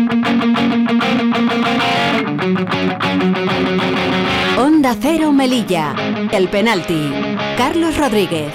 Onda Cero Melilla. El penalti. Carlos Rodríguez.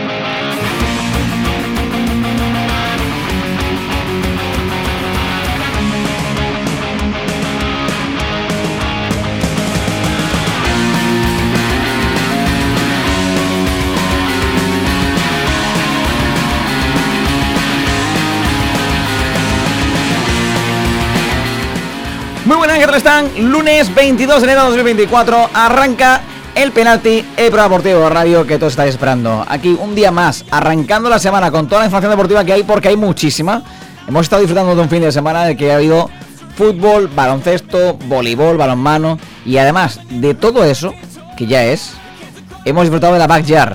Muy buenas, ¿qué tal están? Lunes 22 de enero de 2024 arranca el penalti, el programa deportivo de radio que todos estáis esperando. Aquí un día más, arrancando la semana con toda la información deportiva que hay, porque hay muchísima. Hemos estado disfrutando de un fin de semana en el que ha habido fútbol, baloncesto, voleibol, balonmano y además de todo eso, que ya es, hemos disfrutado de la Backyard,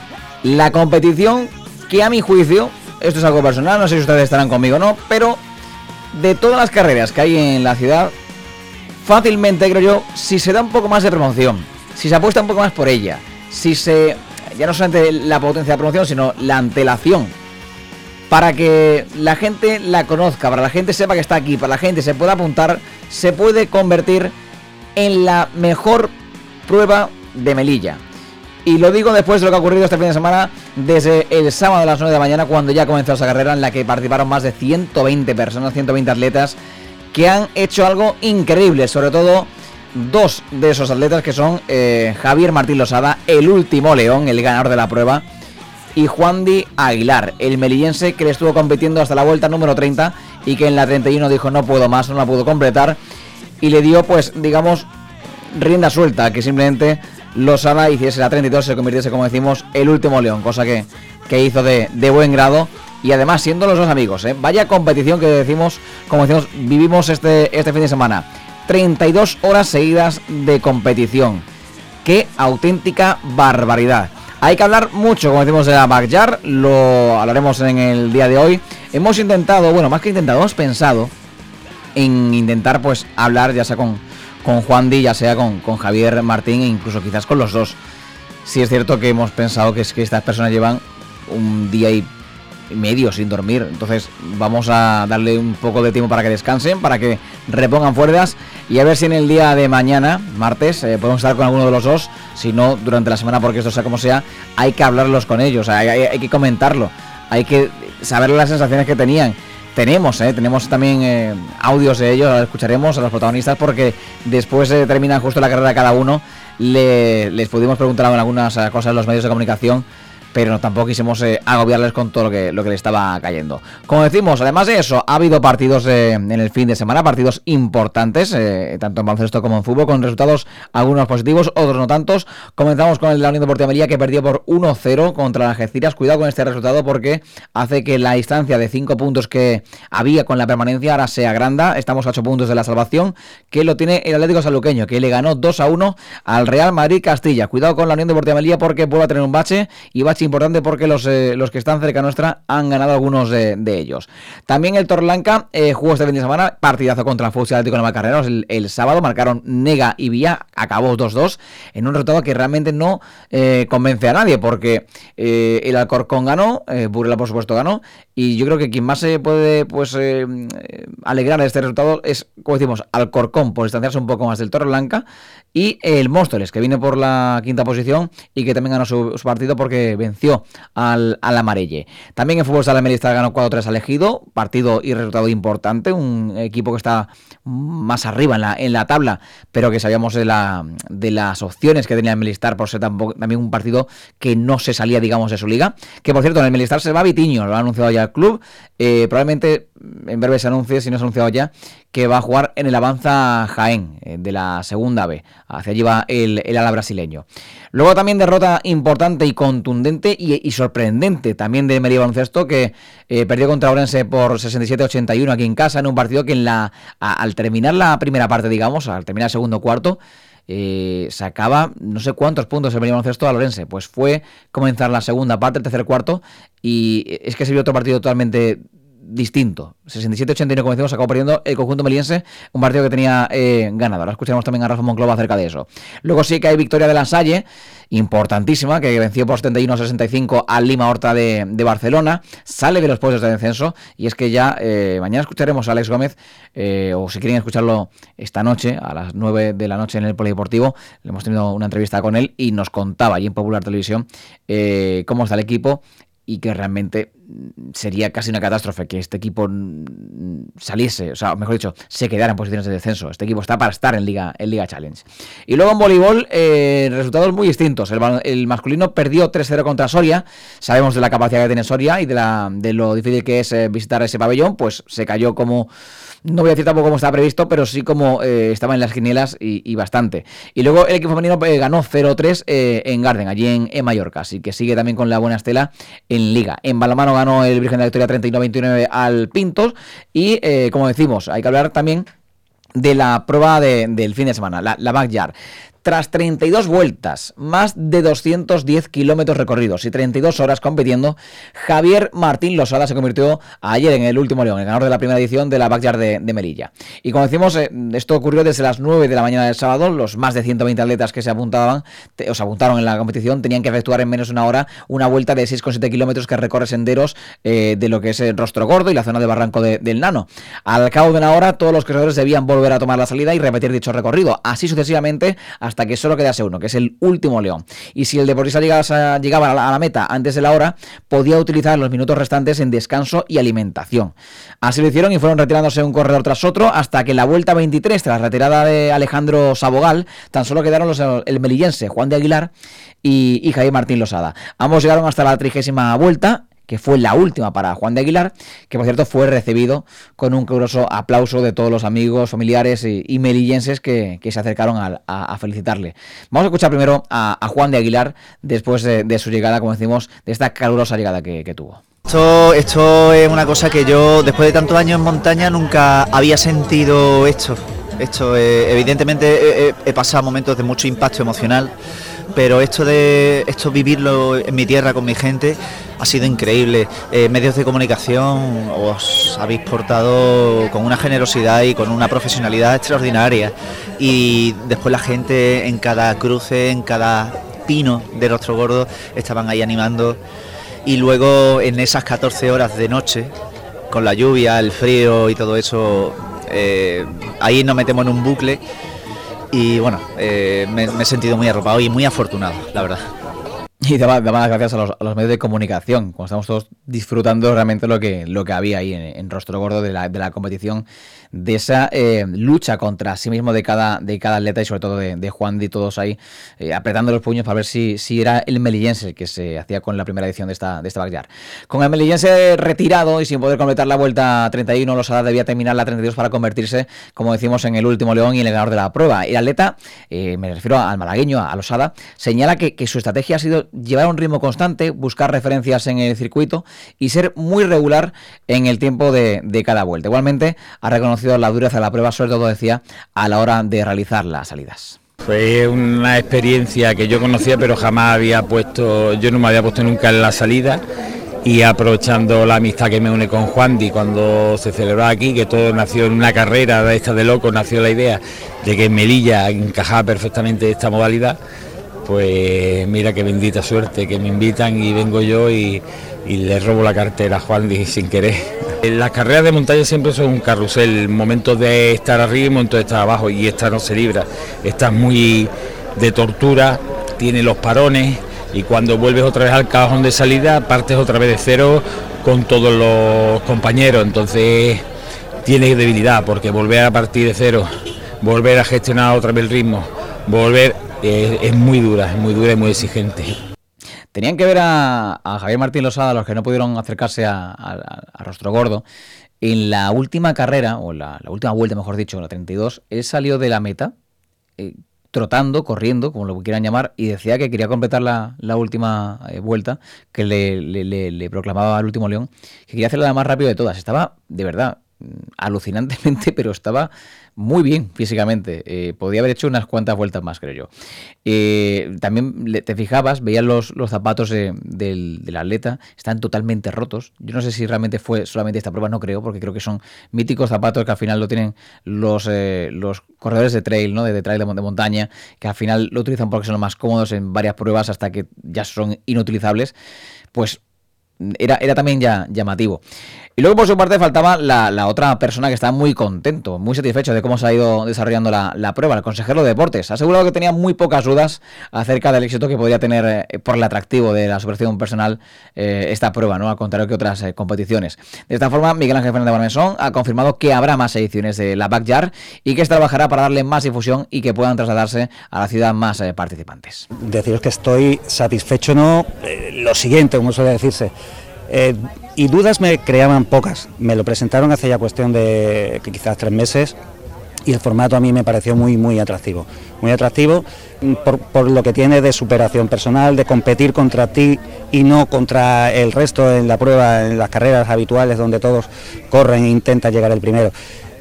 la competición que a mi juicio, esto es algo personal, no sé si ustedes estarán conmigo o no, pero de todas las carreras que hay en la ciudad, fácilmente creo yo, si se da un poco más de promoción, si se apuesta un poco más por ella, si se, ya no solamente la potencia de promoción, sino la antelación, para que la gente la conozca, para que la gente sepa que está aquí, para que la gente se pueda apuntar, se puede convertir en la mejor prueba de Melilla. Y lo digo después de lo que ha ocurrido este fin de semana, desde el sábado a las 9 de la mañana, cuando ya comenzó esa carrera en la que participaron más de 120 personas, 120 atletas, que han hecho algo increíble, sobre todo dos de esos atletas que son Javier Martín Losada, el último león, el ganador de la prueba, y Juandi Aguilar, el melillense que le estuvo compitiendo hasta la vuelta número 30 y que en la 31 dijo no puedo más, no la pudo completar, y le dio pues digamos rienda suelta, que simplemente Losada hiciese la 32, se convirtiese, como decimos, el último león, cosa que hizo de buen grado, y además siendo los dos amigos, vaya competición que decimos, como decimos, vivimos este fin de semana, 32 horas seguidas de competición, qué auténtica barbaridad. Hay que hablar mucho, como decimos, de la Backyard, lo hablaremos en el día de hoy. Hemos intentado, bueno, más que intentado, hemos pensado en intentar pues hablar ya sea con Juandi, ya sea con Javier Martín e incluso quizás con los dos. Sí es cierto que hemos pensado que es que estas personas llevan un día y medio sin dormir, entonces vamos a darle un poco de tiempo para que descansen, para que repongan fuerzas y a ver si en el día de mañana, martes, podemos estar con alguno de los dos, si no durante la semana, porque esto sea como sea, hay que hablarlos con ellos, hay que comentarlo, hay que saber las sensaciones que tenían. Tenemos también audios de ellos, ahora escucharemos a los protagonistas porque después termina justo la carrera cada uno, les pudimos preguntar algunas cosas en los medios de comunicación, pero no, tampoco quisimos agobiarles con todo lo que le estaba cayendo. Como decimos, además de eso, ha habido partidos en el fin de semana, partidos importantes, tanto en baloncesto como en fútbol, con resultados algunos positivos, otros no tantos. Comenzamos con la Unión Deportiva Melilla, que perdió por 1-0 contra las Algeciras. Cuidado con este resultado porque hace que la distancia de 5 puntos que había con la permanencia ahora se agranda. Estamos a 8 puntos de la salvación, que lo tiene el Atlético Sanluqueño, que le ganó 2-1 al Real Madrid Castilla. Cuidado con la Unión Deportiva Melilla porque vuelve a tener un bache, y bache importante porque los que están cerca nuestra han ganado algunos de ellos. También el Torreblanca jugó este fin de semana, partidazo contra el Fútbol Atlético de Navalcarneros el sábado, marcaron Nega y Villa, acabó 2-2 en un resultado que realmente no convence a nadie, porque el Alcorcón ganó, Burela por supuesto ganó, y yo creo que quien más se puede pues alegrar de este resultado es, como decimos, Alcorcón por distanciarse un poco más del Torreblanca, y el Móstoles, que viene por la quinta posición y que también ganó su partido porque venció al Amarelle. También en fútbol sala Melista ganó 4-3 al Ejido, partido y resultado importante, un equipo que está más arriba en la tabla, pero que sabíamos de las opciones que tenía el Melistar por ser también un partido que no se salía, digamos, de su liga. Que por cierto, en el Melistar se va Vitiño, lo ha anunciado ya el club, probablemente en breve se anuncie, si no se ha anunciado ya, que va a jugar en el Avanza Jaén, de la segunda B. Hacia allí va el ala brasileño. Luego también derrota importante y contundente y sorprendente también de Melilla Baloncesto, que perdió contra Ourense por 67-81 aquí en casa, en un partido que al terminar la primera parte, digamos, al terminar el segundo cuarto, sacaba no sé cuántos puntos el Melilla Baloncesto a Ourense. Pues fue comenzar la segunda parte, el tercer cuarto, y es que se vio otro partido totalmente distinto. 67-89, como decimos, acabó perdiendo el conjunto meliense, un partido que tenía ganado. Ahora escucharemos también a Rafa Monclova acerca de eso. Luego sí que hay victoria de La Salle, importantísima, que venció por 71-65 al Lima Horta de Barcelona, sale de los puestos de descenso, y es que ya mañana escucharemos a Alex Gómez, o si quieren escucharlo esta noche, a las 9 de la noche en el Polideportivo, le hemos tenido una entrevista con él y nos contaba allí en Popular Televisión cómo está el equipo, y que realmente sería casi una catástrofe que este equipo saliese, o sea, mejor dicho, se quedara en posiciones de descenso. Este equipo está para estar en Liga Challenge. Y luego en voleibol, resultados muy distintos. El masculino perdió 3-0 contra Soria. Sabemos de la capacidad que tiene Soria y de lo difícil que es visitar ese pabellón. Pues se cayó como... No voy a decir tampoco como estaba previsto, pero sí como estaba en las quinielas y bastante. Y luego el equipo femenino ganó 0-3 en Garden, allí en Mallorca. Así que sigue también con la buena estela en Liga. En balonmano ganó el Virgen de la Victoria 39-29 al Pintos. Y como decimos, hay que hablar también de la prueba del fin de semana, la Backyard. Tras 32 vueltas, más de 210 kilómetros recorridos y 32 horas compitiendo, Javier Martín Losada se convirtió ayer en el último león, el ganador de la primera edición de la Backyard de Melilla. Y como decimos, esto ocurrió desde las 9 de la mañana del sábado. Los más de 120 atletas que se apuntaron en la competición tenían que efectuar en menos de una hora una vuelta de 6,7 kilómetros que recorre senderos de lo que es el Rostro Gordo y la zona de Barranco del Nano. Al cabo de una hora, todos los corredores debían volver a tomar la salida y repetir dicho recorrido, así sucesivamente hasta que solo quedase uno, que es el último león. Y si el deportista llegaba a la meta antes de la hora, podía utilizar los minutos restantes en descanso y alimentación. Así lo hicieron y fueron retirándose un corredor tras otro hasta que en la vuelta 23, tras la retirada de Alejandro Sabogal, tan solo quedaron el melillense Juan de Aguilar y Javier Martín Losada. Ambos llegaron hasta la 30ª vuelta, que fue la última para Juan de Aguilar, que por cierto fue recibido con un caluroso aplauso de todos los amigos, familiares y melillenses que se acercaron a felicitarle. Vamos a escuchar primero a Juan de Aguilar después de su llegada, como decimos, de esta calurosa llegada que tuvo. Esto es una cosa que yo, después de tantos años en montaña, nunca había sentido esto. Evidentemente he pasado momentos de mucho impacto emocional, pero esto vivirlo en mi tierra con mi gente ha sido increíble. Medios de comunicación os habéis portado con una generosidad y con una profesionalidad extraordinaria, y después la gente en cada cruce, en cada pino de Rostro Gordo estaban ahí animando, y luego en esas 14 horas de noche, con la lluvia, el frío y todo eso, ahí nos metemos en un bucle. Y bueno, me he sentido muy arropado y muy afortunado, la verdad. Y daba las gracias a los medios de comunicación, cuando estamos todos disfrutando realmente lo que había ahí en Rostro Gordo de la competición, de esa lucha contra sí mismo de cada atleta, y sobre todo de Juan y todos ahí apretando los puños para ver si era el melillense que se hacía con la primera edición de esta Backyard. Con el melillense retirado y sin poder completar la vuelta 31, Losada debía terminar la 32 para convertirse, como decimos, en el último león y en el ganador de la prueba. Y el atleta, me refiero al malagueño, a Losada, señala que su estrategia ha sido llevar un ritmo constante, buscar referencias en el circuito y ser muy regular en el tiempo de cada vuelta. Igualmente ha reconocido la dureza de la prueba, sobre todo, decía, a la hora de realizar las salidas. Fue una experiencia que yo conocía, pero jamás yo no me había puesto nunca en la salida, y aprovechando la amistad que me une con Juandi cuando se celebró aquí, que todo nació en una carrera de esta de locos, nació la idea de que en Melilla encajaba perfectamente esta modalidad. Pues mira qué bendita suerte que me invitan y vengo yo y le robo la cartera a Juan sin querer. Las carreras de montaña siempre son un carrusel, momentos de estar arriba y momentos de estar abajo, y esta no se libra. Esta es muy de tortura, tiene los parones, y cuando vuelves otra vez al cajón de salida partes otra vez de cero con todos los compañeros. Entonces tienes debilidad, porque volver a partir de cero, volver a gestionar otra vez el ritmo, es muy dura y muy exigente. Tenían que ver a Javier Martín Losada, los que no pudieron acercarse a Rostro Gordo, en la última carrera, o la última vuelta, mejor dicho, la 32, él salió de la meta, trotando, corriendo, como lo quieran llamar, y decía que quería completar la última vuelta, que le proclamaba al último león, que quería hacerla la más rápido de todas. Estaba, de verdad, alucinantemente, pero estaba muy bien físicamente. Podía haber hecho unas cuantas vueltas más, creo yo. También te fijabas, veías los zapatos del atleta, están totalmente rotos. Yo no sé si realmente fue solamente esta prueba, no creo, porque creo que son míticos zapatos que al final lo tienen los corredores de trail, ¿no? de trail de montaña, que al final lo utilizan porque son los más cómodos en varias pruebas hasta que ya son inutilizables. Pues era también ya llamativo. Y luego por su parte faltaba la otra persona que estaba muy contento, muy satisfecho de cómo se ha ido desarrollando la prueba, el consejero de deportes. Ha asegurado que tenía muy pocas dudas acerca del éxito que podría tener por el atractivo de la superación personal esta prueba, ¿no? Al contrario que otras competiciones. De esta forma, Miguel Ángel Fernández Barmesón ha confirmado que habrá más ediciones de la Backyard y que se trabajará para darle más difusión y que puedan trasladarse a la ciudad más participantes. Deciros que estoy satisfecho, ¿no? Lo siguiente, como suele decirse. Y dudas me creaban pocas. Me lo presentaron hace ya cuestión de quizás 3 meses y el formato a mí me pareció muy atractivo. Muy atractivo por lo que tiene de superación personal, de competir contra ti y no contra el resto en la prueba, en las carreras habituales donde todos corren e intentan llegar el primero.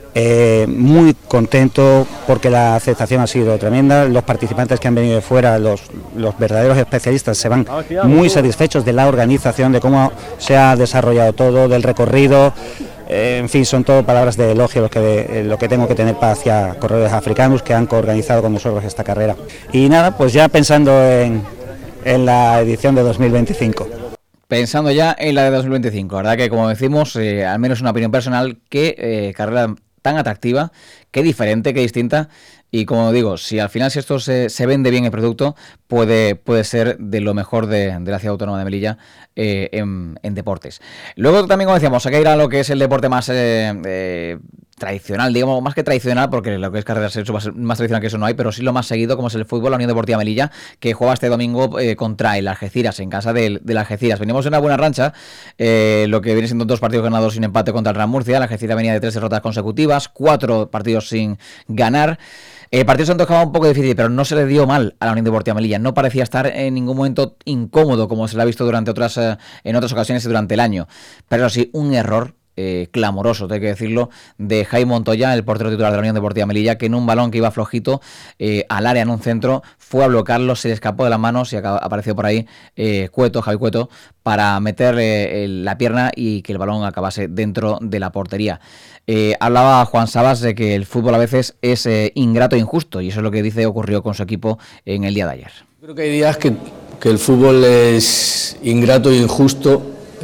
Muy contento porque la aceptación ha sido tremenda. Los participantes que han venido de fuera, los verdaderos especialistas, se van muy satisfechos de la organización, de cómo se ha desarrollado todo, del recorrido. En fin, son todo palabras de elogio lo que tengo que tener hacia corredores africanos que han coorganizado con nosotros esta carrera. Y nada, pues ya pensando en la edición de 2025. Pensando ya en la de 2025, ¿verdad? Que como decimos, al menos una opinión personal, que carrera tan atractiva, qué diferente, qué distinta. Y como digo, si al final si esto se vende bien el producto, puede ser de lo mejor de la ciudad autónoma de Melilla en deportes. Luego también, como decíamos, hay que ir a lo que es el deporte más tradicional, digamos, más que tradicional, porque lo que es carreras más tradicional que eso no hay, pero sí lo más seguido, como es el fútbol, la Unión Deportiva Melilla, que juega este domingo contra el Algeciras, en casa del Algeciras. Venimos en una buena rancha, lo que viene siendo 2 partidos ganados sin empate contra el Real Murcia. El Algeciras venía de 3 derrotas consecutivas, 4 partidos sin ganar. El partido se antojaba un poco difícil, pero no se le dio mal a la Unión Deportiva Melilla. No parecía estar en ningún momento incómodo, como se le ha visto en otras ocasiones y durante el año. Pero sí, un error clamoroso, tengo que decirlo, de Jaime Montoya, el portero titular de la Unión Deportiva Melilla, que en un balón que iba flojito al área en un centro, fue a bloquearlo, se le escapó de las manos y apareció por ahí Javi Cueto, para meterle la pierna y que el balón acabase dentro de la portería. Hablaba Juan Sabas de que el fútbol a veces es ingrato e injusto, y eso es lo que dice ocurrió con su equipo en el día de ayer. Creo que hay días que el fútbol es ingrato e injusto.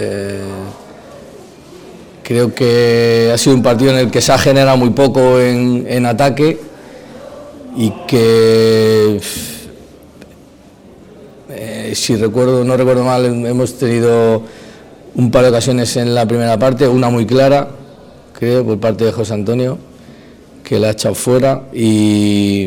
Creo que ha sido un partido en el que se ha generado muy poco en ataque y que, si no recuerdo mal, hemos tenido un par de ocasiones en la primera parte, una muy clara, creo, por parte de José Antonio, que la ha echado fuera y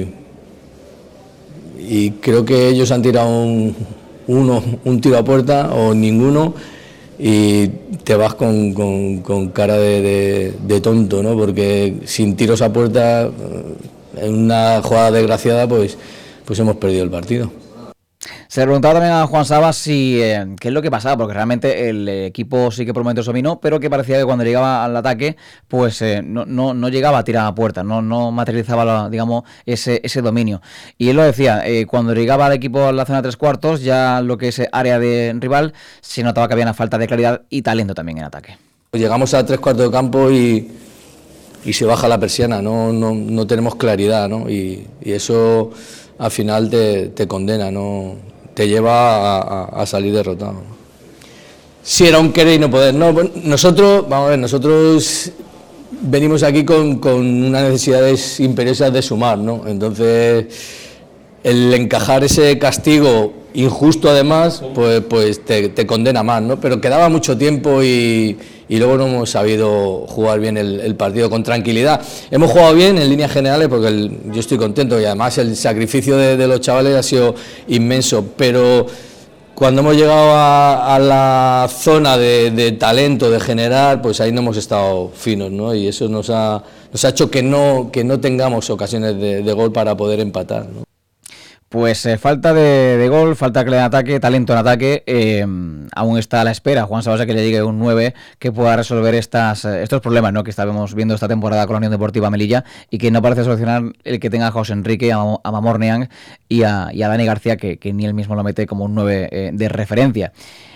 creo que ellos han tirado un tiro a puerta o ninguno. Y te vas con cara de tonto, ¿no? Porque sin tiros a puerta, en una jugada desgraciada, pues hemos perdido el partido. Se le preguntaba también a Juan Sabas si qué es lo que pasaba, porque realmente el equipo sí que por momentos dominó, pero que parecía que cuando llegaba al ataque, pues no llegaba a tirar a puerta, no materializaba, digamos, ese dominio. Y él lo decía, cuando llegaba al equipo a la zona de 3/4, ya lo que es área de rival, se notaba que había una falta de claridad y talento también en ataque. Llegamos a 3/4 de campo y se baja la persiana, no tenemos claridad, ¿no? Y eso al final te condena, ¿no? Te lleva a salir derrotado. Si era un querer y no poder. No, nosotros venimos aquí con unas necesidades imperiosas de sumar, ¿no? Entonces, el encajar ese castigo injusto además, pues te condena más, ¿no? Pero quedaba mucho tiempo y luego no hemos sabido jugar bien el partido con tranquilidad. Hemos jugado bien en líneas generales porque yo estoy contento y además el sacrificio de los chavales ha sido inmenso, pero cuando hemos llegado a la zona de talento, de generar, pues ahí no hemos estado finos, ¿no? Y eso nos ha hecho que no tengamos ocasiones de gol para poder empatar, ¿no? Pues falta de gol, falta de ataque, talento en ataque. Aún está a la espera Juan Sabasa que le llegue un 9 que pueda resolver estos problemas, ¿no?, que estábamos viendo esta temporada con la Unión Deportiva Melilla y que no parece solucionar el que tenga a José Enrique, a Mamor Niang y a Dani García, que ni él mismo lo mete como un 9 de referencia.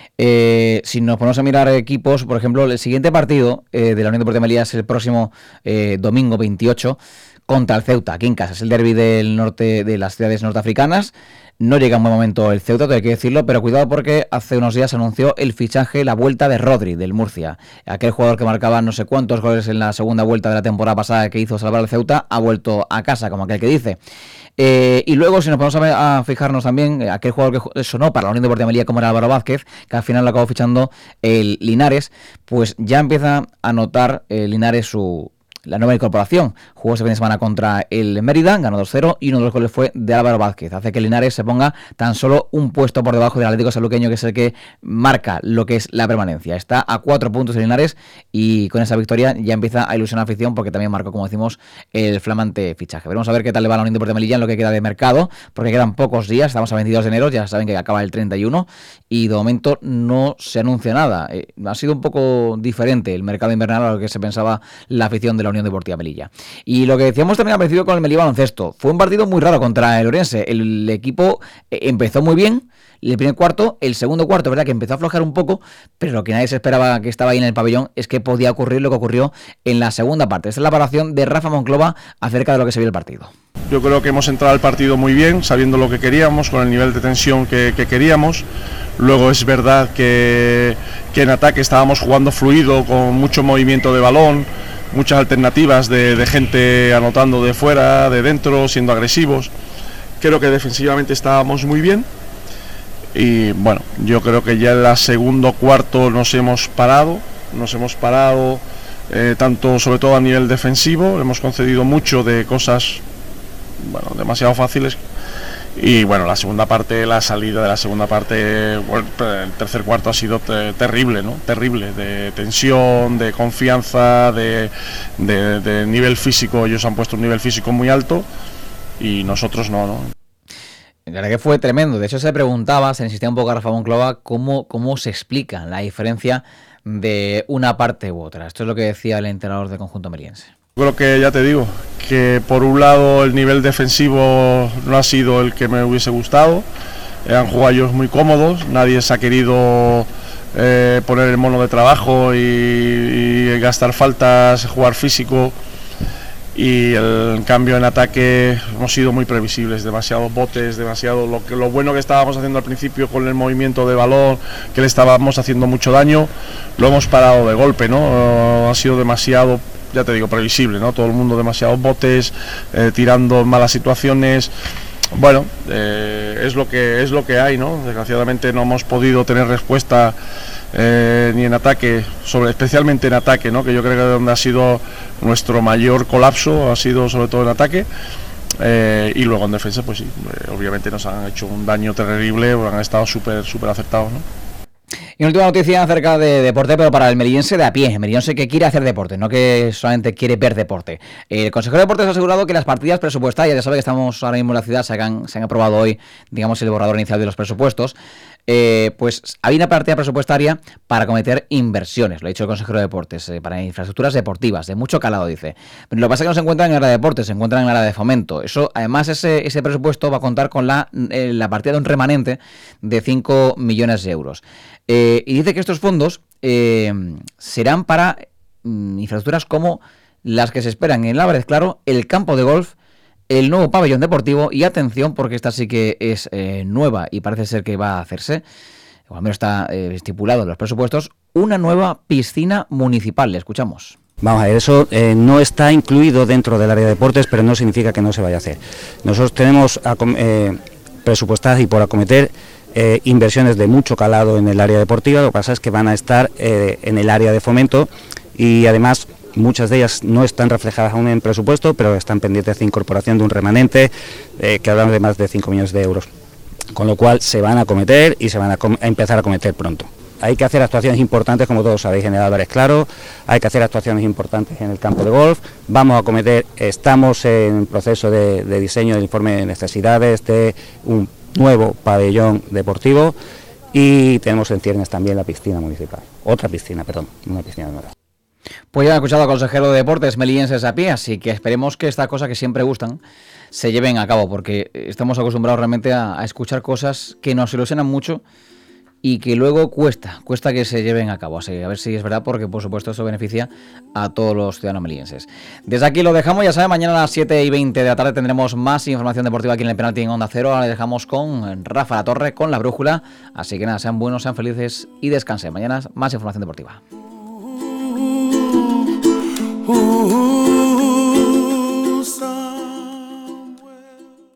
Si nos ponemos a mirar equipos, por ejemplo, el siguiente partido de la Unión Deportiva Melilla es el próximo domingo 28 contra el Ceuta, aquí en casa. Es el derbi del norte de las ciudades norteafricanas. No llega en buen momento el Ceuta, hay que decirlo, pero cuidado porque hace unos días anunció el fichaje, la vuelta de Rodri, del Murcia. Aquel jugador que marcaba no sé cuántos goles en la segunda vuelta de la temporada pasada que hizo salvar al Ceuta, ha vuelto a casa, como aquel que dice. Y luego, si nos ponemos a fijarnos también, aquel jugador que sonó para la Unión Deportiva Melilla como era Álvaro Vázquez, que al final lo acabó fichando el Linares, pues ya empieza a notar Linares la nueva incorporación. Jugó este fin de semana contra el Mérida, ganó 2-0 y uno de los goles fue de Álvaro Vázquez. Hace que el Linares se ponga tan solo un puesto por debajo del Atlético Sanluqueño, que es el que marca lo que es la permanencia. Está a 4 puntos el Linares y con esa victoria ya empieza a ilusionar a la afición porque también marcó, como decimos, el flamante fichaje. Veremos a ver qué tal le va a la Unión Deportiva Melilla en lo que queda de mercado, porque quedan pocos días, estamos a 22 de enero, ya saben que acaba el 31 y de momento no se anuncia nada. Ha sido un poco diferente el mercado invernal a lo que se pensaba la afición de la Unión Deportiva Melilla. Y lo que decíamos también al principio con el Melilla Baloncesto, fue un partido muy raro contra el Orense. El equipo empezó muy bien el primer cuarto, el segundo cuarto, verdad que empezó a aflojar un poco, pero lo que nadie se esperaba que estaba ahí en el pabellón es que podía ocurrir lo que ocurrió en la segunda parte. Esta es la valoración de Rafa Monclova acerca de lo que se vio el partido. Yo creo que hemos entrado al partido muy bien, sabiendo lo que queríamos, con el nivel de tensión que queríamos. Luego es verdad que en ataque estábamos jugando fluido, con mucho movimiento de balón, muchas alternativas de gente anotando de fuera, de dentro, siendo agresivos. Creo que defensivamente estábamos muy bien y bueno, yo creo que ya en el segundo cuarto nos hemos parado tanto, sobre todo a nivel defensivo. Hemos concedido mucho de cosas, bueno, demasiado fáciles. Y bueno, la salida de la segunda parte, bueno, el tercer cuarto ha sido terrible, ¿no? Terrible, de tensión, de confianza, de nivel físico. Ellos han puesto un nivel físico muy alto y nosotros no. La verdad que fue tremendo. De hecho, se insistía un poco a Rafa Monclova cómo se explica la diferencia de una parte u otra. Esto es lo que decía el entrenador del conjunto meriense. Creo que, ya te digo, que por un lado el nivel defensivo no ha sido el que me hubiese gustado. Han jugado ellos muy cómodos, nadie se ha querido poner el mono de trabajo y gastar faltas, jugar físico. Y en cambio en ataque hemos sido muy previsibles, demasiados botes, lo bueno que estábamos haciendo al principio con el movimiento de balón, que le estábamos haciendo mucho daño, lo hemos parado de golpe, ¿no? Ha sido demasiado, ya te digo, previsible, ¿no? Todo el mundo demasiados botes, tirando en malas situaciones. Bueno, es lo que hay, ¿no? Desgraciadamente no hemos podido tener respuesta ni en ataque, especialmente en ataque, ¿no? Que yo creo que donde ha sido nuestro mayor colapso ha sido sobre todo en ataque. Y luego en defensa, pues sí, obviamente nos han hecho un daño terrible, han estado súper acertados, ¿no? Y una última noticia acerca de deporte, pero para el melillense de a pie, el melillense que quiere hacer deporte, no que solamente quiere ver deporte. El consejero de deportes ha asegurado que las partidas presupuestarias, ya sabe que estamos ahora mismo en la ciudad, se han aprobado hoy, digamos, el borrador inicial de los presupuestos, pues hay una partida presupuestaria para acometer inversiones, lo ha dicho el consejero de deportes, para infraestructuras deportivas, de mucho calado, dice. Pero lo que pasa es que no se encuentra en el área de deportes, se encuentra en el área de fomento. Eso, además, ese presupuesto va a contar con la partida de un remanente de 5 millones de euros. Y dice que estos fondos serán para infraestructuras como las que se esperan en Álvarez Claro, el campo de golf, el nuevo pabellón deportivo y atención porque esta sí que es nueva y parece ser que va a hacerse, o al menos está estipulado en los presupuestos, una nueva piscina municipal. Le escuchamos. Vamos a ver, eso no está incluido dentro del área de deportes, pero no significa que no se vaya a hacer. Nosotros tenemos presupuestadas y por acometer inversiones de mucho calado en el área deportiva. Lo que pasa es que van a estar en el área de fomento y además muchas de ellas no están reflejadas aún en presupuesto, pero están pendientes de incorporación de un remanente que hablamos de más de 5 millones de euros, con lo cual se van a acometer y se van a empezar a acometer pronto. hay que hacer actuaciones importantes, como todos sabéis, en el Álvarez Claro, hay que hacer actuaciones importantes en el campo de golf, estamos en proceso de diseño del informe de necesidades de un nuevo pabellón deportivo y tenemos en ciernes también la piscina municipal, una piscina nueva. Pues ya he escuchado al consejero de Deportes melillenses a pie, así que esperemos que estas cosas que siempre gustan se lleven a cabo, porque estamos acostumbrados realmente a escuchar cosas que nos ilusionan mucho y que luego cuesta que se lleven a cabo. Así que a ver si es verdad, porque por supuesto eso beneficia a todos los ciudadanos melillenses. Desde aquí lo dejamos, ya saben, mañana a las 7:20 de la tarde tendremos más información deportiva aquí en el Penalti en Onda Cero. Ahora le dejamos con Rafa La Torre, con La Brújula. Así que nada, sean buenos, sean felices y descansen. Mañana más información deportiva.